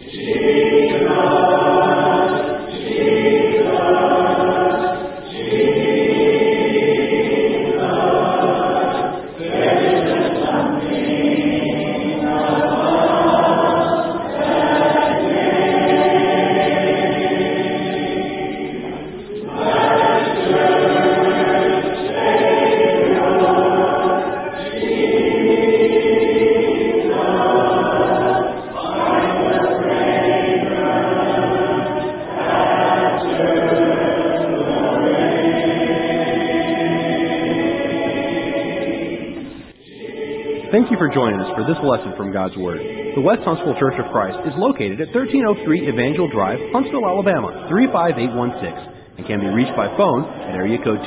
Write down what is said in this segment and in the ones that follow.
Thank you for joining us for this lesson from God's Word. The West Huntsville Church of Christ is located at 1303 Evangel Drive, Huntsville, Alabama, 35816, and can be reached by phone at area code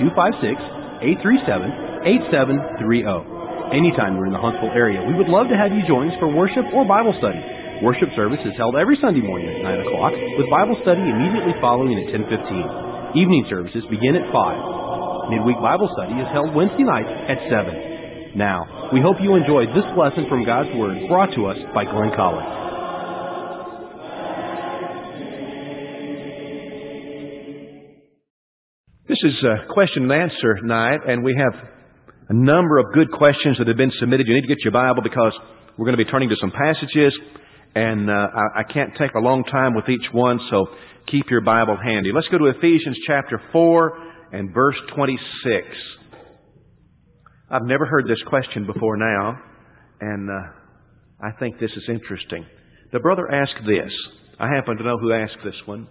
256-837-8730. Anytime you're in the Huntsville area, we would love to have you join us for worship or Bible study. Worship service is held every Sunday morning at 9 o'clock, with Bible study immediately following at 10:15. Evening services begin at 5. Midweek Bible study is held Wednesday nights at 7. Now, we hope you enjoyed this lesson from God's Word brought to us by Glenn Collins. This is question and answer night, and we have a number of good questions that have been submitted. You need to get your Bible because we're going to be turning to some passages, and I can't take a long time with each one, so keep your Bible handy. Let's go to Ephesians chapter 4 and verse 26. I've never heard this question before now, and I think this is interesting. The brother asked this. I happen to know who asked this one.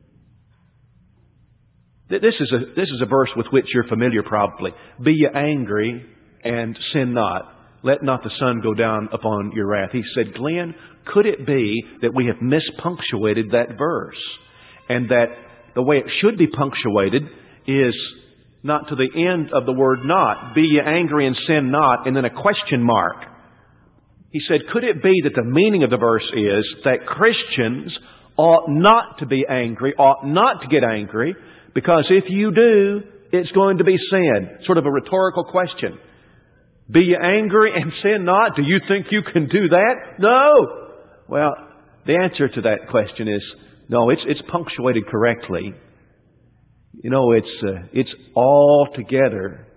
This is a verse with which you're familiar probably. Be ye angry and sin not. Let not the sun go down upon your wrath. He said, Glenn, could it be that we have mispunctuated that verse? And that the way it should be punctuated is not to the end of the word not. Be ye angry and sin not, and then a question mark. He said, could it be that the meaning of the verse is that Christians ought not to be angry, ought not to get angry, because if you do, it's going to be sin? Sort of a rhetorical question. Be ye angry and sin not? Do you think you can do that? No! Well, the answer to that question is no, it's punctuated correctly. You know, it's altogether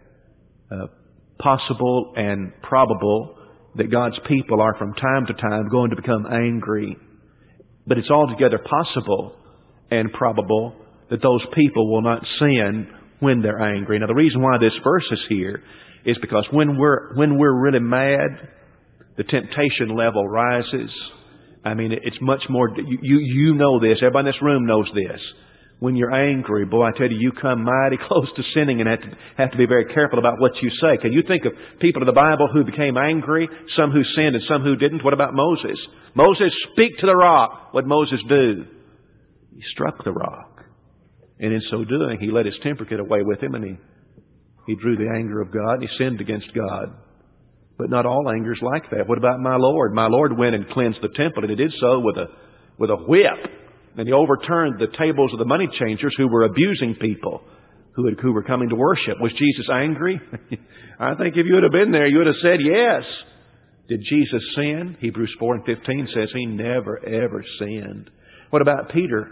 possible and probable that God's people are from time to time going to become angry. But it's altogether possible and probable that those people will not sin when they're angry. Now, the reason why this verse is here is because when we're really mad, the temptation level rises. I mean, it's much more. You know this. Everybody in this room knows this. When you're angry, boy, I tell you, you come mighty close to sinning and have to be very careful about what you say. Can you think of people in the Bible who became angry, some who sinned and some who didn't? What about Moses? Moses, speak to the rock. What did Moses do? He struck the rock. And in so doing, he let his temper get away with him, and he drew the anger of God, and he sinned against God. But not all anger is like that. What about my Lord? My Lord went and cleansed the temple, and he did so with a whip. And he overturned the tables of the money changers who were abusing people who were coming to worship. Was Jesus angry? I think if you would have been there, you would have said yes. Did Jesus sin? Hebrews 4 and 15 says he never, ever sinned. What about Peter?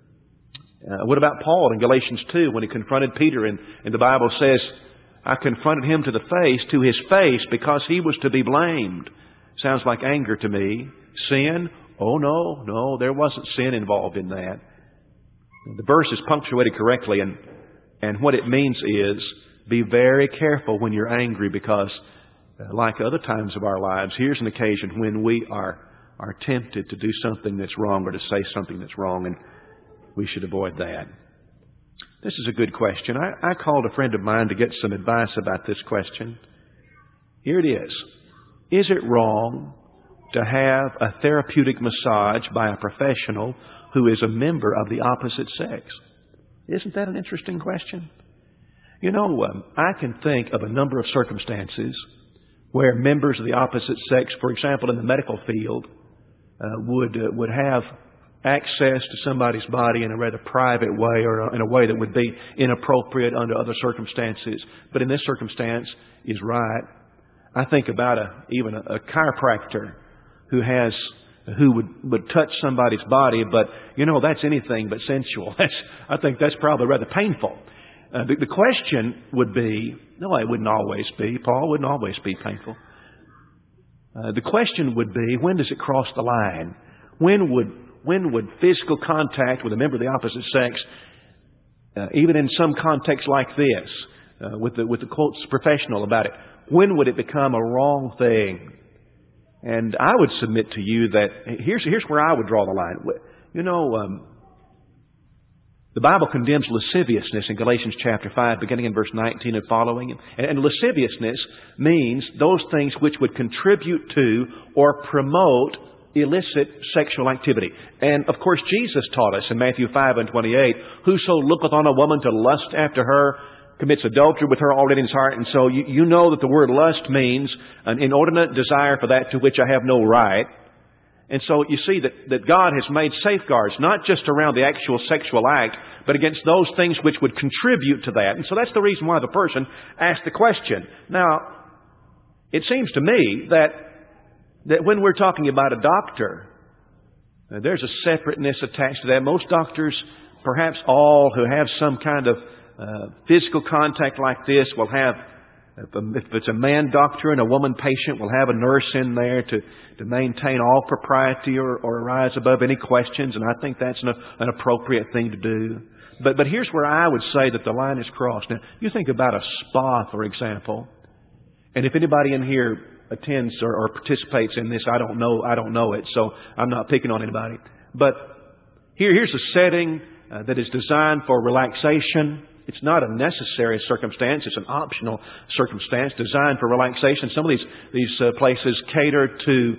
What about Paul in Galatians 2 when he confronted Peter and the Bible says, I confronted him to his face because he was to be blamed. Sounds like anger to me. Sin? Oh, no, there wasn't sin involved in that. The verse is punctuated correctly, and what it means is be very careful when you're angry because, like other times of our lives, here's an occasion when we are tempted to do something that's wrong or to say something that's wrong, and we should avoid that. This is a good question. I called a friend of mine to get some advice about this question. Here it is. Is it wrong to have a therapeutic massage by a professional who is a member of the opposite sex? Isn't that an interesting question? You know, I can think of a number of circumstances where members of the opposite sex, for example, in the medical field, would have access to somebody's body in a rather private way or in a way that would be inappropriate under other circumstances. But in this circumstance is right. I think about even a chiropractor who has who would touch somebody's body, but, that's anything but sensual. I think that's probably rather painful. The question would be, no, it wouldn't always be. Paul, wouldn't always be painful. The question would be, when does it cross the line? When would physical contact with a member of the opposite sex, even in some contexts like this, with the quotes professional about it, when would it become a wrong thing? And I would submit to you that here's where I would draw the line. The Bible condemns lasciviousness in Galatians chapter 5, beginning in verse 19 and following. And lasciviousness means those things which would contribute to or promote illicit sexual activity. And of course, Jesus taught us in Matthew 5 and 28, whoso looketh on a woman to lust after her commits adultery with her already in his heart. And so you know that the word lust means an inordinate desire for that to which I have no right. And so you see that God has made safeguards, not just around the actual sexual act, but against those things which would contribute to that. And so that's the reason why the person asked the question. Now, it seems to me that when we're talking about a doctor, there's a separateness attached to that. Most doctors, perhaps all who have some kind of physical contact like this, will have, if it's a man doctor and a woman patient, will have a nurse in there to maintain all propriety or rise above any questions. And I think that's an appropriate thing to do. But here's where I would say that the line is crossed. Now, you think about a spa, for example. And if anybody in here attends or participates in this, I don't know it, so I'm not picking on anybody. But here's a setting that is designed for relaxation. It's not a necessary circumstance. It's an optional circumstance designed for relaxation. Some of these places cater to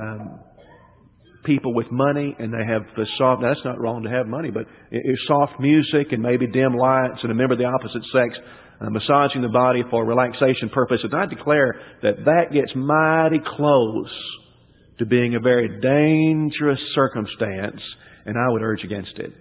people with money, and they have the soft. Now, that's not wrong to have money, but it's soft music and maybe dim lights and a member of the opposite sex massaging the body for relaxation purposes. I declare that gets mighty close to being a very dangerous circumstance, and I would urge against it.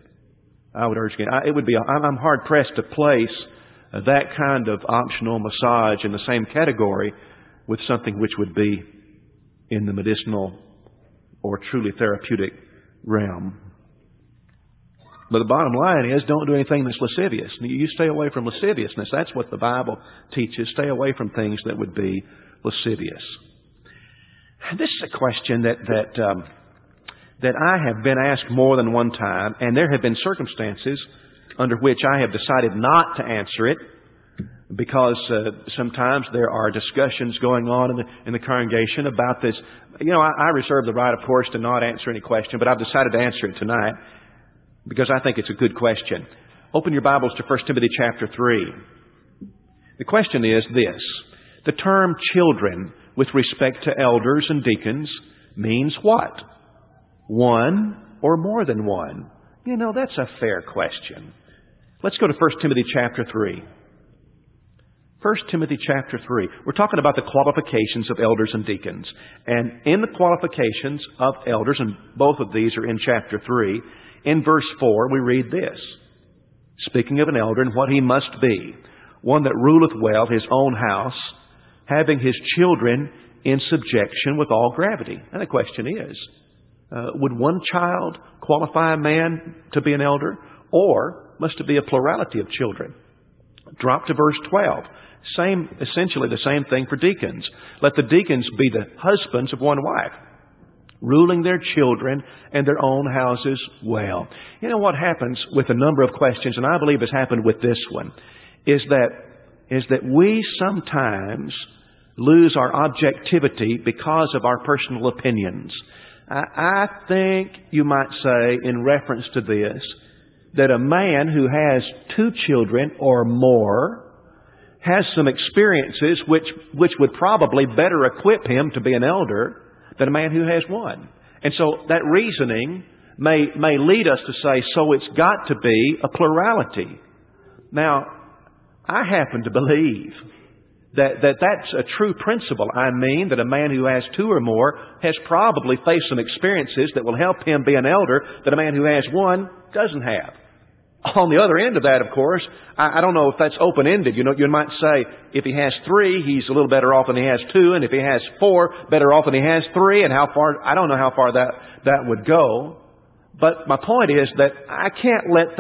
I'm hard pressed to place that kind of optional massage in the same category with something which would be in the medicinal or truly therapeutic realm. But the bottom line is, don't do anything that's lascivious. You stay away from lasciviousness. That's what the Bible teaches. Stay away from things that would be lascivious. This is a question that I have been asked more than one time, and there have been circumstances under which I have decided not to answer it, because sometimes there are discussions going on in the congregation about this. I reserve the right, of course, to not answer any question, but I've decided to answer it tonight because I think it's a good question. Open your Bibles to 1 Timothy chapter 3. The question is this: the term children with respect to elders and deacons means what? One or more than one? That's a fair question. Let's go to 1 Timothy chapter 3. 1 Timothy chapter 3. We're talking about the qualifications of elders and deacons. And in the qualifications of elders, and both of these are in chapter 3, in verse 4 we read this. Speaking of an elder and what he must be, one that ruleth well his own house, having his children in subjection with all gravity. And the question is, would one child qualify a man to be an elder, or must it be a plurality of children? Drop to verse 12. Essentially the same thing for deacons. Let the deacons be the husbands of one wife, ruling their children and their own houses well. What happens with a number of questions, and I believe has happened with this one, is that we sometimes lose our objectivity because of our personal opinions. I think you might say, in reference to this, that a man who has 2 children or more has some experiences which would probably better equip him to be an elder than a man who has 1. And so that reasoning may lead us to say, so it's got to be a plurality. Now, I happen to believe that's a true principle. I mean that a man who has 2 or more has probably faced some experiences that will help him be an elder that a man who has 1 doesn't have. On the other end of that, of course, I don't know if that's open-ended. You might say if he has 3, he's a little better off than he has 2, and if he has 4, better off than he has 3, and I don't know how far that would go. But my point is that I can't let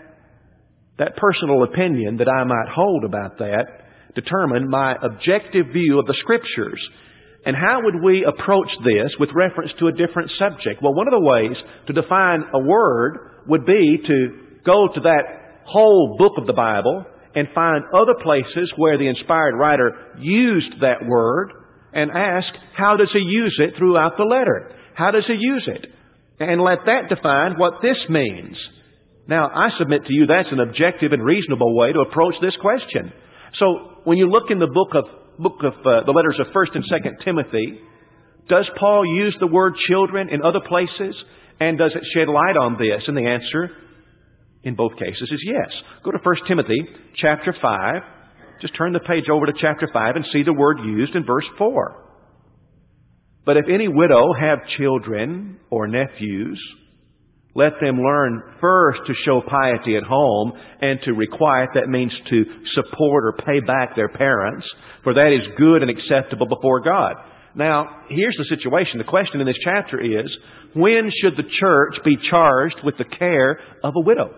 that personal opinion that I might hold about that determine my objective view of the Scriptures. And how would we approach this with reference to a different subject? Well, one of the ways to define a word would be to go to that whole book of the Bible and find other places where the inspired writer used that word and ask, how does he use it throughout the letter? How does he use it? And let that define what this means. Now, I submit to you that's an objective and reasonable way to approach this question. So, when you look in the book of the letters of 1st and 2nd Timothy, does Paul use the word children in other places? And does it shed light on this? And the answer in both cases is yes. Go to 1 Timothy chapter 5. Just turn the page over to chapter 5 and see the word used in verse 4. But if any widow have children or nephews, let them learn first to show piety at home and to requite, that means to support or pay back their parents, for that is good and acceptable before God. Now, here's the situation. The question in this chapter is, when should the church be charged with the care of a widow?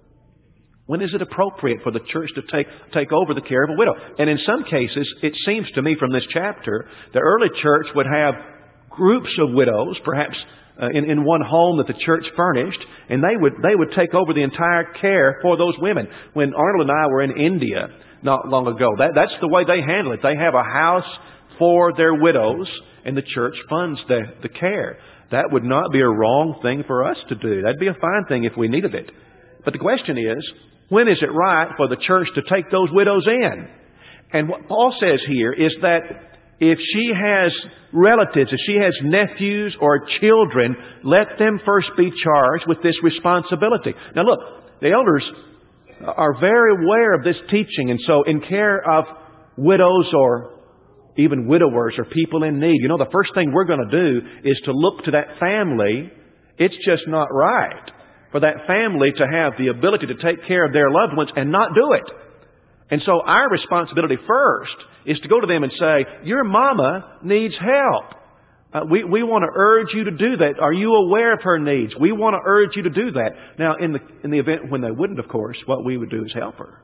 When is it appropriate for the church to take over the care of a widow? And in some cases, it seems to me from this chapter, the early church would have groups of widows, perhaps in one home that the church furnished, and they would take over the entire care for those women. When Arnold and I were in India not long ago, that's the way they handle it. They have a house for their widows, and the church funds the care. That would not be a wrong thing for us to do. That'd be a fine thing if we needed it. But the question is, when is it right for the church to take those widows in? And what Paul says here is that if she has relatives, if she has nephews or children, let them first be charged with this responsibility. Now look, the elders are very aware of this teaching, and so in care of widows or even widowers or people in need, the first thing we're going to do is to look to that family. It's just not right for that family to have the ability to take care of their loved ones and not do it. And so our responsibility first is to go to them and say, your mama needs help. We want to urge you to do that. Are you aware of her needs? We want to urge you to do that. Now, in the event when they wouldn't, of course, what we would do is help her.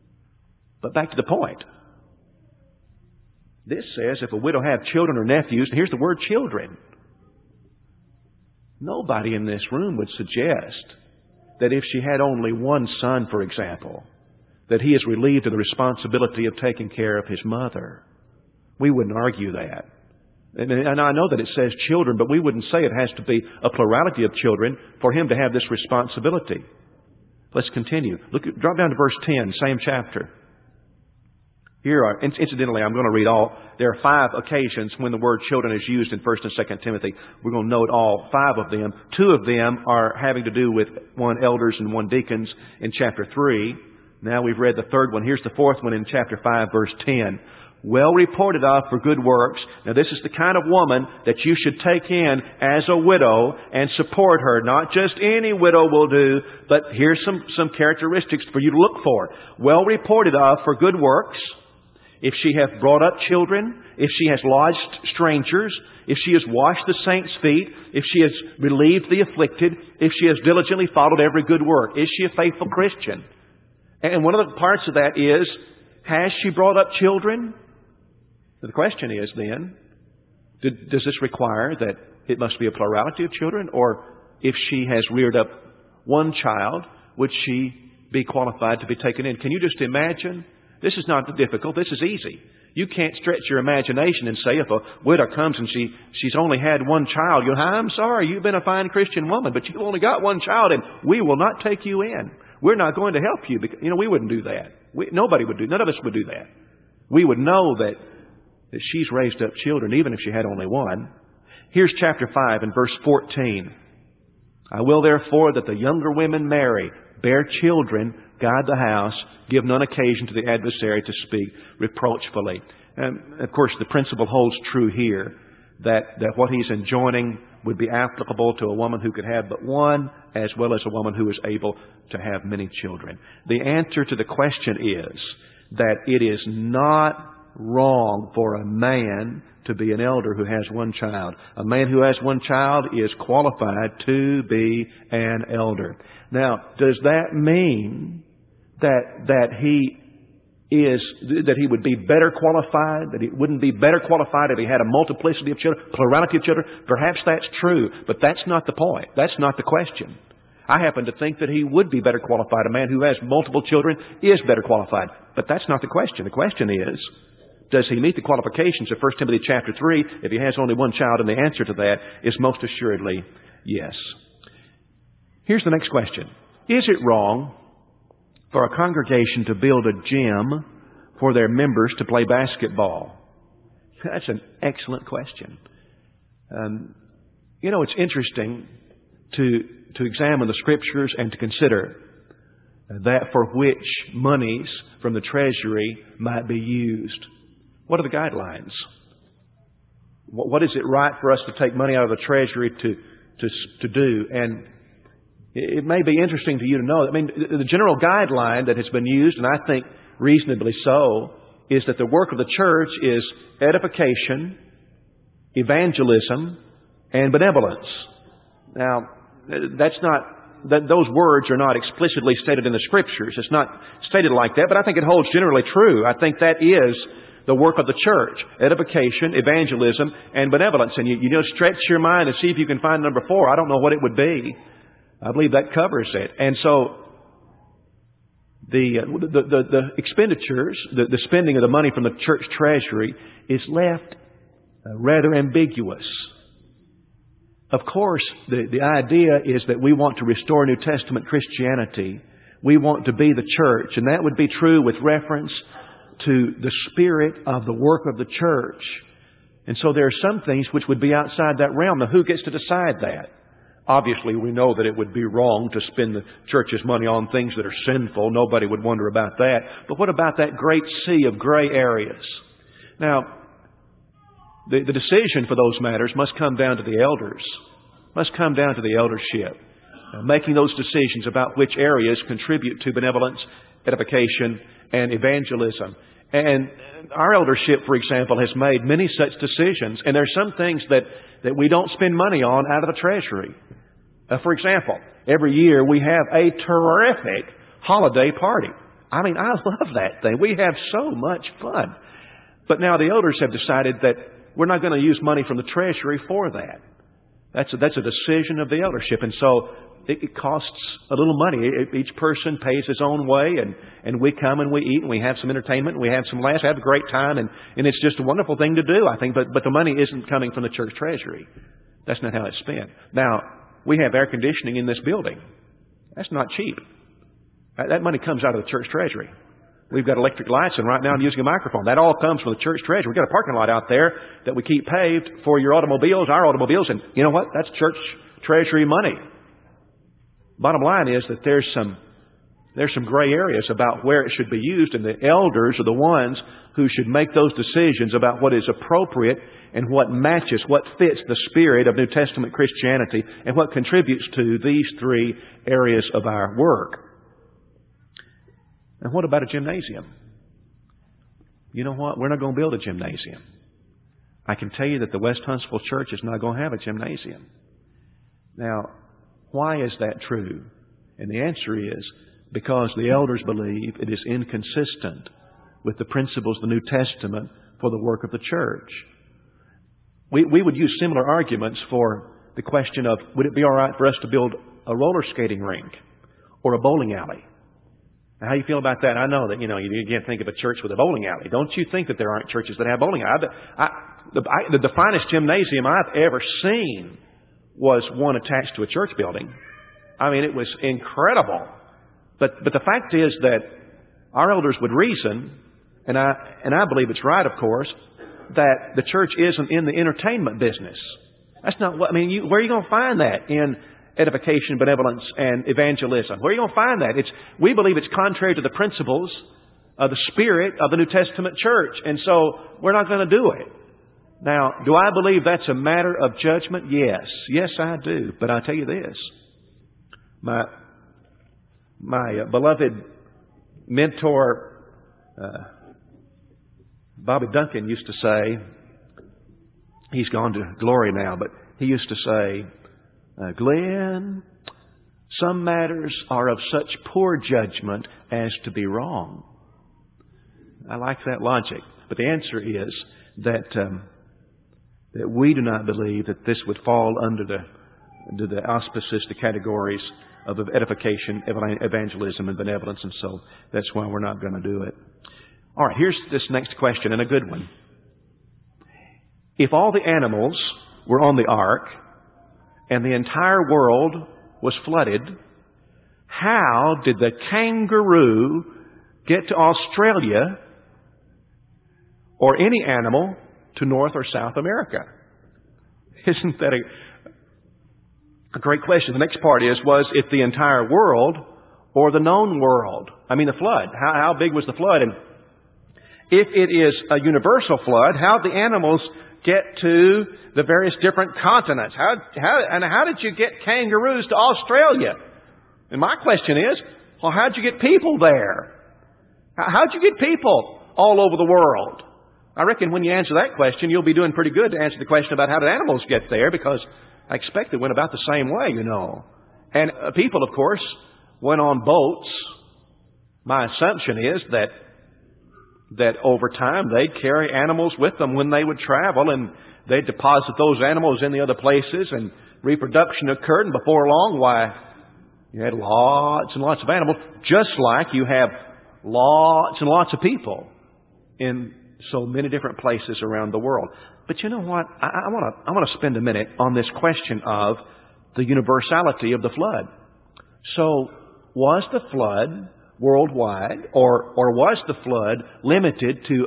But back to the point. This says if a widow have children or nephews, and here's the word children. Nobody in this room would suggest that if she had only one son, for example, that he is relieved of the responsibility of taking care of his mother. We wouldn't argue that. And I know that it says children, but we wouldn't say it has to be a plurality of children for him to have this responsibility. Let's continue. Drop down to verse 10, same chapter. Here are, incidentally, I'm going to read all. There are 5 occasions when the word children is used in 1 and 2 Timothy. We're going to note all 5 of them. 2 of them are having to do with 1 elders and 1 deacons in chapter 3. Now we've read the 3rd one. Here's the 4th one in chapter 5, verse 10. Well reported of for good works. Now this is the kind of woman that you should take in as a widow and support her. Not just any widow will do, but here's some characteristics for you to look for. Well reported of for good works. If she hath brought up children, if she has lodged strangers, if she has washed the saints' feet, if she has relieved the afflicted, if she has diligently followed every good work. Is she a faithful Christian? And one of the parts of that is, has she brought up children? The question is then, does this require that it must be a plurality of children? Or if she has reared up one child, would she be qualified to be taken in? Can you just imagine? This is not difficult. This is easy. You can't stretch your imagination and say if a widow comes and she's only had one child, I'm sorry, you've been a fine Christian woman, but you've only got one child and we will not take you in. We're not going to help you. Because, we wouldn't do that. Nobody would do. None of us would do that. We would know that she's raised up children even if she had only one. Here's chapter 5 and verse 14. I will therefore that the younger women marry, bear children, guard the house, give none occasion to the adversary to speak reproachfully. And of course, the principle holds true here that what he's enjoining would be applicable to a woman who could have but one, as well as a woman who is able to have many children. The answer to the question is that it is not wrong for a man to be an elder who has one child. A man who has one child is qualified to be an elder. Now, does that mean that he would be better qualified, that he wouldn't be better qualified if he had a multiplicity of children, plurality of children? Perhaps that's true, but that's not the point. That's not the question. I happen to think that he would be better qualified. A man who has multiple children is better qualified. But that's not the question. The question is, does he meet the qualifications of 1 Timothy chapter 3 if he has only one child? And the answer to that is most assuredly yes. Here's the next question. Is it wrong for a congregation to build a gym for their members to play basketball? That's an excellent question. It's interesting to examine the Scriptures and to consider that for which monies from the treasury might be used. What are the guidelines? What is it right for us to take money out of the treasury to do? And it may be interesting to you to know, the general guideline that has been used, and I think reasonably so, is that the work of the church is edification, evangelism, and benevolence. Now, those words are not explicitly stated in the Scriptures. It's not stated like that, but I think it holds generally true. I think that is the work of the church: edification, evangelism, and benevolence. And you stretch your mind and see if you can find number 4. I don't know what it would be. I believe that covers it. And so the expenditures, the spending of the money from the church treasury is left rather ambiguous. Of course, the idea is that we want to restore New Testament Christianity. We want to be the church, and that would be true with reference to the spirit of the work of the church. And so there are some things which would be outside that realm. Now, who gets to decide that? Obviously, we know that it would be wrong to spend the church's money on things that are sinful. Nobody would wonder about that. But what about that great sea of gray areas? Now, the decision for those matters must come down to the elders, must come down to the eldership, making those decisions about which areas contribute to benevolence, edification, and evangelism. And our eldership, for example, has made many such decisions. And there are some things that we don't spend money on out of the treasury. For example, every year we have a terrific holiday party. I love that thing. We have so much fun. But now the elders have decided that we're not going to use money from the treasury for that. That's a decision of the eldership. And so it costs a little money. Each person pays his own way, and we come and we eat and we have some entertainment and we have some laughs, have a great time, and it's just a wonderful thing to do, I think. But the money isn't coming from the church treasury. That's not how it's spent. Now, we have air conditioning in this building. That's not cheap. That money comes out of the church treasury. We've got electric lights, and right now I'm using a microphone. That all comes from the church treasury. We've got a parking lot out there that we keep paved for your automobiles, our automobiles, and you know what? That's church treasury money. Bottom line is that there's some gray areas about where it should be used, and the elders are the ones who should make those decisions about what is appropriate and what matches, what fits the spirit of New Testament Christianity, and what contributes to these 3 areas of our work. And what about a gymnasium? You know what? We're not going to build a gymnasium. I can tell you that the West Huntsville Church is not going to have a gymnasium. Now, why is that true? And the answer is because the elders believe it is inconsistent with the principles of the New Testament for the work of the church. We would use similar arguments for the question of, would it be all right for us to build a roller skating rink or a bowling alley? Now, how do you feel about that? I know that, you can't think of a church with a bowling alley. Don't you think that there aren't churches that have bowling alleys? The finest gymnasium I've ever seen was one attached to a church building. It was incredible. But the fact is that our elders would reason, and I believe it's right, of course, that the church isn't in the entertainment business. That's not what, where are you going to find that in edification, benevolence, and evangelism? Where are you going to find that? We believe it's contrary to the principles of the spirit of the New Testament church, and so we're not going to do it. Now, do I believe that's a matter of judgment? Yes. Yes, I do. But I tell you this. My beloved mentor, Bobby Duncan, used to say, he's gone to glory now, but he used to say, Glenn, some matters are of such poor judgment as to be wrong. I like that logic. But the answer is that we do not believe that this would fall under the auspices, the categories of edification, evangelism, and benevolence, and so that's why we're not going to do it. All right, here's this next question, and a good one. If all the animals were on the ark and the entire world was flooded, how did the kangaroo get to Australia or any animal to North or South America? Isn't that a great question? The next part was it the entire world or the known world? I mean, the flood. How big was the flood? And if it is a universal flood, how did the animals get to the various different continents? How did you get kangaroos to Australia? And my question is, well, how'd you get people there? How'd you get people all over the world? I reckon when you answer that question, you'll be doing pretty good to answer the question about how did animals get there, because I expect it went about the same way, you know. And people, of course, went on boats. My assumption is that over time they'd carry animals with them when they would travel, and they'd deposit those animals in the other places, and reproduction occurred, and before long, why, you had lots and lots of animals, just like you have lots and lots of people in so many different places around the world. But you know what? I want to spend a minute on this question of the universality of the flood. So, was the flood worldwide, or was the flood limited to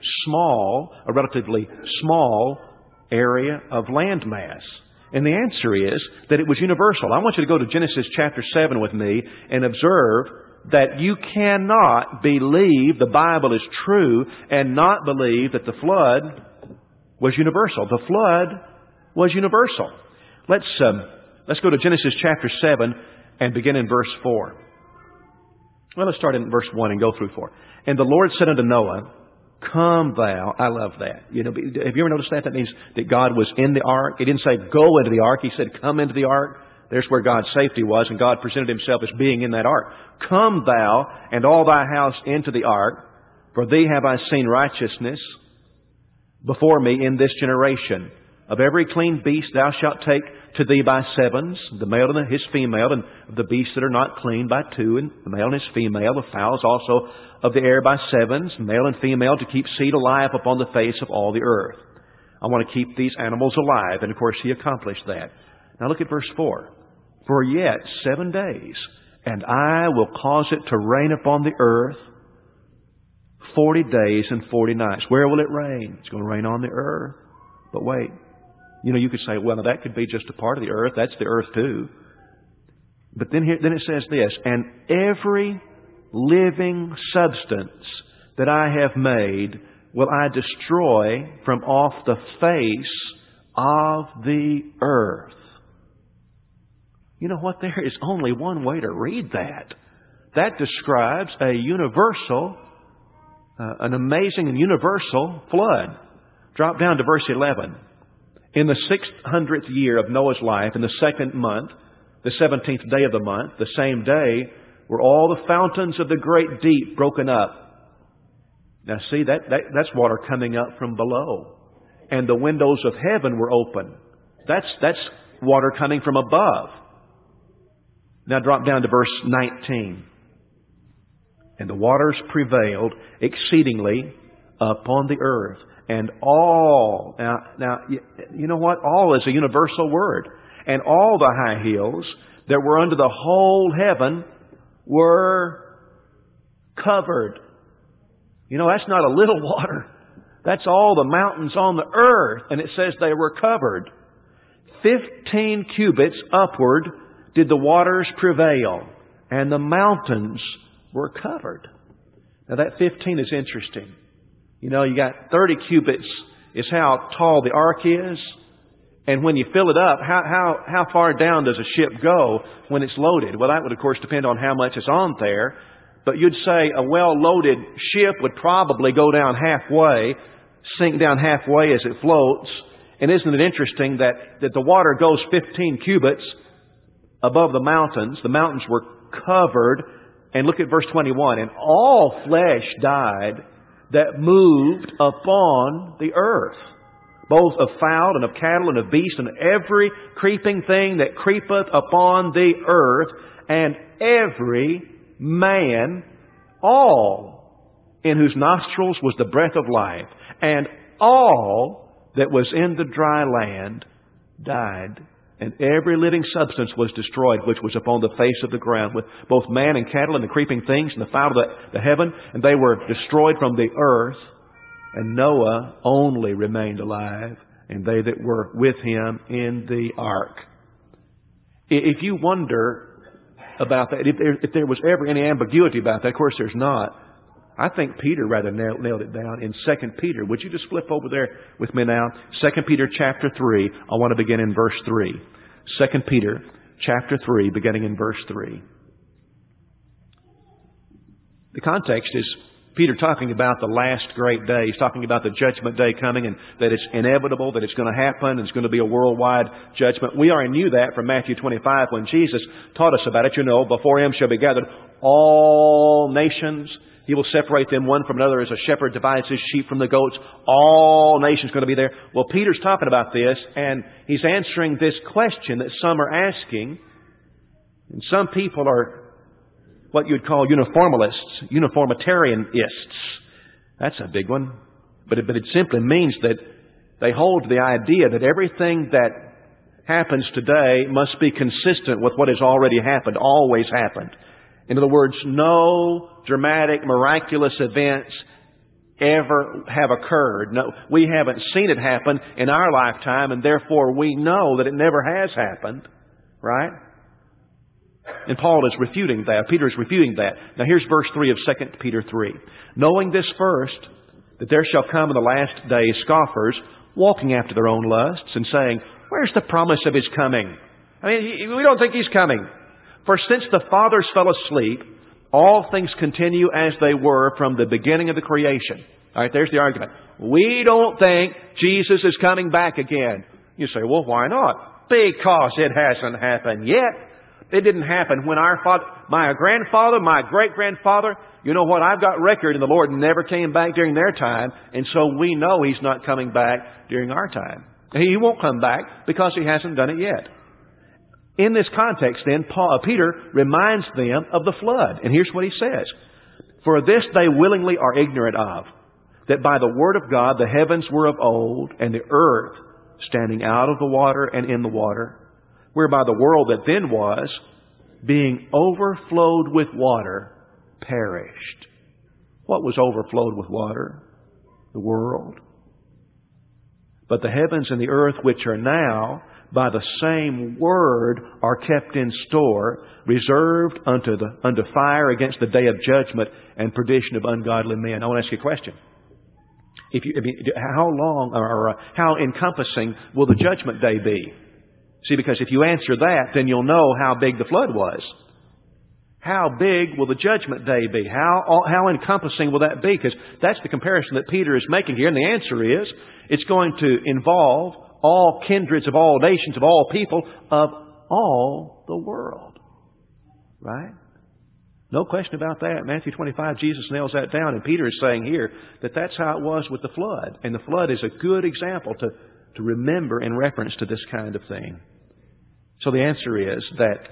a relatively small area of landmass? And the answer is that it was universal. I want you to go to Genesis chapter 7 with me and observe that you cannot believe the Bible is true and not believe that the flood was universal. The flood was universal. Let's go to Genesis chapter 7 and begin in verse 4. Well, let's start in verse 1 and go through 4. And the Lord said unto Noah, Come thou. I love that. You know, have you ever noticed that? That means that God was in the ark. He didn't say go into the ark. He said come into the ark. There's where God's safety was, and God presented Himself as being in that ark. Come thou and all thy house into the ark, for thee have I seen righteousness before me in this generation. Of every clean beast thou shalt take to thee by sevens, the male and his female, and of the beasts that are not clean by two, and the male and his female, the fowls also of the air by sevens, male and female, to keep seed alive upon the face of all the earth. I want to keep these animals alive, and of course He accomplished that. Now look at verse 4. For yet 7 days, and I will cause it to rain upon the earth 40 days and 40 nights. Where will it rain? It's going to rain on the earth. But wait. You know, you could say, well, that could be just a part of the earth. That's the earth too. But then it says this, and every living substance that I have made will I destroy from off the face of the earth. You know what? There is only one way to read that. That describes a universal, an amazing and universal flood. Drop down to verse 11. In the 600th year of Noah's life, in the second month, the 17th day of the month, the same day, were all the fountains of the great deep broken up. Now see, that's water coming up from below. And the windows of heaven were open. That's water coming from above. Now drop down to verse 19. And the waters prevailed exceedingly upon the earth. And all, now, you know what? All is a universal word. And all the high hills that were under the whole heaven were covered. You know, that's not a little water. That's all the mountains on the earth. And it says they were covered. 15 cubits upward did the waters prevail. And the mountains were covered. Now that 15 is interesting. You know, you got 30 cubits is how tall the ark is. And when you fill it up, how far down does a ship go when it's loaded? Well, that would, of course, depend on how much is on there. But you'd say a well-loaded ship would probably go down halfway, sink down halfway as it floats. And isn't it interesting that the water goes 15 cubits above the mountains? The mountains were covered. And look at verse 21. And all flesh died that moved upon the earth, both of fowl and of cattle and of beast and every creeping thing that creepeth upon the earth, and every man, all in whose nostrils was the breath of life, and all that was in the dry land died. And every living substance was destroyed, which was upon the face of the ground, with both man and cattle and the creeping things and the fowl of the heaven. And they were destroyed from the earth. And Noah only remained alive, and they that were with him in the ark. If you wonder about that, if there was ever any ambiguity about that, of course there's not. I think Peter rather nailed it down in 2 Peter. Would you just flip over there with me now? 2 Peter chapter 3. I want to begin in verse 3. 2 Peter chapter 3, beginning in verse 3. The context is Peter talking about the last great day. He's talking about the judgment day coming and that it's inevitable, that it's going to happen, and it's going to be a worldwide judgment. We already knew that from Matthew 25 when Jesus taught us about it. You know, before him shall be gathered all nations. He will separate them one from another as a shepherd divides his sheep from the goats. All nations going to be there. Well, Peter's talking about this, and he's answering this question that some are asking. And some people are what you'd call uniformalists, uniformitarianists. That's a big one. But it simply means that they hold the idea that everything that happens today must be consistent with what has already happened, always happened. In other words, no dramatic, miraculous events ever have occurred. No, we haven't seen it happen in our lifetime, and therefore we know that it never has happened. Right? And Paul is refuting that. Peter is refuting that. Now here's verse 3 of 2 Peter 3. Knowing this first, that there shall come in the last days scoffers, walking after their own lusts, and saying, where's the promise of His coming? I mean, we don't think He's coming. For since the fathers fell asleep, all things continue as they were from the beginning of the creation. All right, there's the argument. We don't think Jesus is coming back again. You say, well, why not? Because it hasn't happened yet. It didn't happen when our father, my grandfather, my great-grandfather, you know what? I've got record, and the Lord never came back during their time, and so we know He's not coming back during our time. He won't come back because He hasn't done it yet. In this context, then, Peter reminds them of the flood. And here's what he says. For this they willingly are ignorant of, that by the word of God the heavens were of old, and the earth standing out of the water and in the water, whereby the world that then was, being overflowed with water, perished. What was overflowed with water? The world. But the heavens and the earth which are now, by the same word, are kept in store, reserved unto fire against the day of judgment and perdition of ungodly men. I want to ask you a question. How long or how encompassing will the judgment day be? See, because if you answer that, then you'll know how big the flood was. How big will the judgment day be? How encompassing will that be? Because that's the comparison that Peter is making here. And the answer is, it's going to involve all kindreds of all nations, of all people, of all the world. Right? No question about that. Matthew 25, Jesus nails that down. And Peter is saying here that that's how it was with the flood. And the flood is a good example to remember in reference to this kind of thing. So the answer is that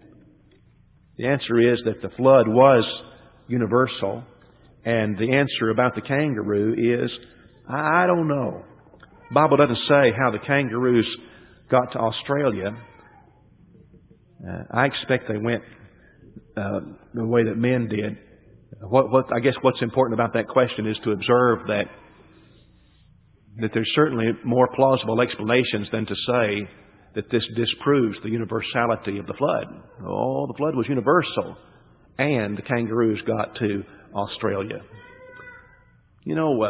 the flood was universal. And the answer about the kangaroo is, I don't know. The Bible doesn't say how the kangaroos got to Australia. I expect they went the way that men did. I guess what's important about that question is to observe that there's certainly more plausible explanations than to say that this disproves the universality of the flood. Oh, the flood was universal, and the kangaroos got to Australia. You know,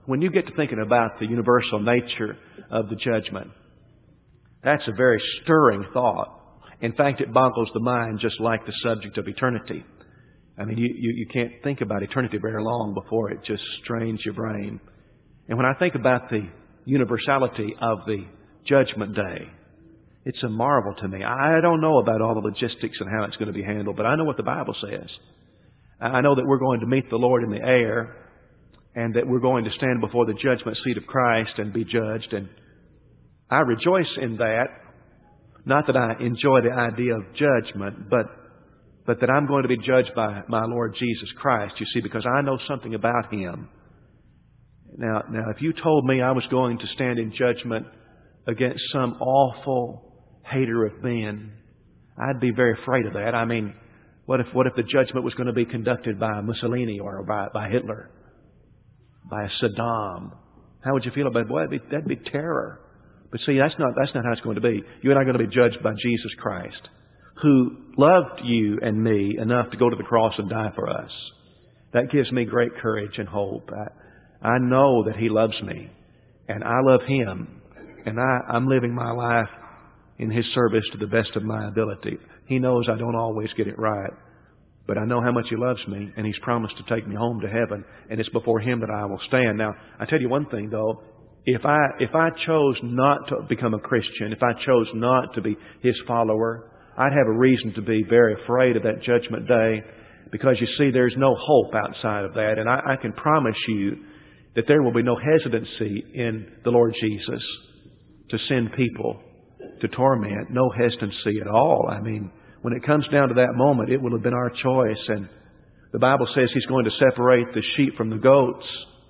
when you get to thinking about the universal nature of the judgment, that's a very stirring thought. In fact, it boggles the mind just like the subject of eternity. I mean, you can't think about eternity very long before it just strains your brain. And when I think about the universality of the judgment day, it's a marvel to me. I don't know about all the logistics and how it's going to be handled, but I know what the Bible says. I know that we're going to meet the Lord in the air, and that we're going to stand before the judgment seat of Christ and be judged. And I rejoice in that. Not that I enjoy the idea of judgment, but that I'm going to be judged by my Lord Jesus Christ, you see, because I know something about Him. Now, if you told me I was going to stand in judgment against some awful hater of men, I'd be very afraid of that. I mean, what if the judgment was going to be conducted by Mussolini or by Hitler, by Saddam? How would you feel about it? Boy, that'd be terror. But see, that's not how it's going to be. You and I are going to be judged by Jesus Christ, who loved you and me enough to go to the cross and die for us. That gives me great courage and hope. I know that He loves me, and I love Him, and I'm living my life in His service to the best of my ability. He knows I don't always get it right, but I know how much He loves me, and He's promised to take me home to heaven, and it's before Him that I will stand. Now, I tell you one thing, though. If I chose not to become a Christian, if I chose not to be His follower, I'd have a reason to be very afraid of that judgment day, because you see, there's no hope outside of that. And I can promise you that there will be no hesitancy in the Lord Jesus to send people to torment. No hesitancy at all. I mean, when it comes down to that moment, it will have been our choice. And the Bible says He's going to separate the sheep from the goats.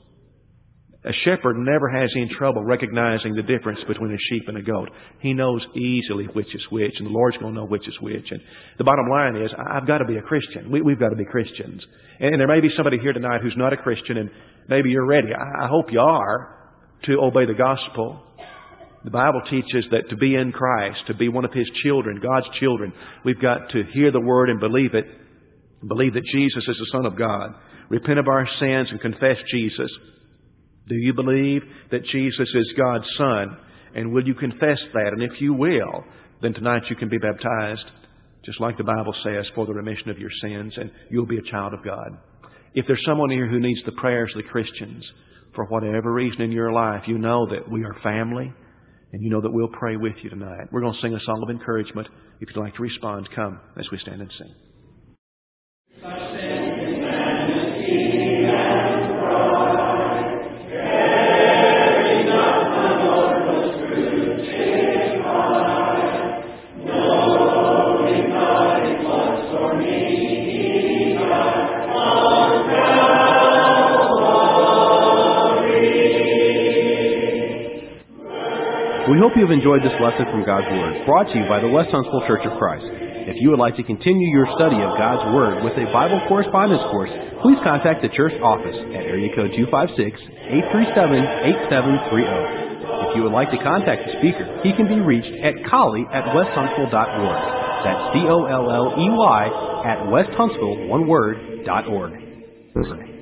A shepherd never has any trouble recognizing the difference between a sheep and a goat. He knows easily which is which, and the Lord's going to know which is which. And the bottom line is, I've got to be a Christian. We've got to be Christians. And there may be somebody here tonight who's not a Christian, and maybe you're ready. I hope you are to obey the gospel. The Bible teaches that to be in Christ, to be one of His children, God's children, we've got to hear the Word and believe it. Believe that Jesus is the Son of God. Repent of our sins and confess Jesus. Do you believe that Jesus is God's Son? And will you confess that? And if you will, then tonight you can be baptized, just like the Bible says, for the remission of your sins, and you'll be a child of God. If there's someone here who needs the prayers of the Christians, for whatever reason in your life, you know that we are family, and you know that we'll pray with you tonight. We're going to sing a song of encouragement. If you'd like to respond, come as we stand and sing. We hope you have enjoyed this lesson from God's Word, brought to you by the West Huntsville Church of Christ. If you would like to continue your study of God's Word with a Bible correspondence course, please contact the church office at area code 256-837-8730. If you would like to contact the speaker, he can be reached at Colley@westhuntsville.org. That's COLLEY at westhuntsville.org.